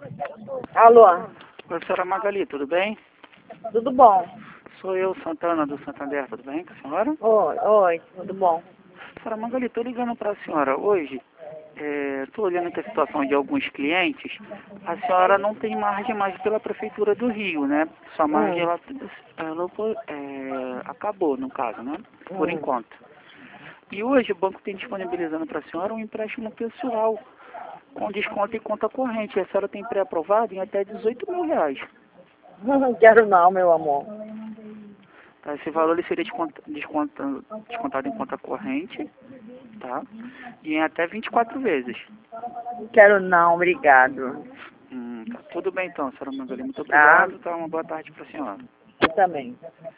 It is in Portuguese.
Alô, Professora Magali, tudo bem? tudo bom? Sou eu, Santana, do Santander, tudo bem com a senhora? Oi, tudo bom? Professora Magali, estou ligando para a senhora hoje. Estou olhando aqui a situação de alguns clientes. A senhora não tem margem mais pela Prefeitura do Rio, né? Sua margem, acabou, no caso, né? Por enquanto. E hoje o banco tem disponibilizando para a senhora um empréstimo pessoal, com desconto em conta corrente. A senhora tem pré-aprovado em até R$ 18.000. Não quero não, meu amor. Tá? Esse valor ele seria descontado em conta corrente, tá? E em até 24 vezes. Não quero não, obrigado. Tá. Tudo bem então, senhora Magali. Muito Tá? obrigado. Tá? Uma boa tarde para a senhora. Eu também.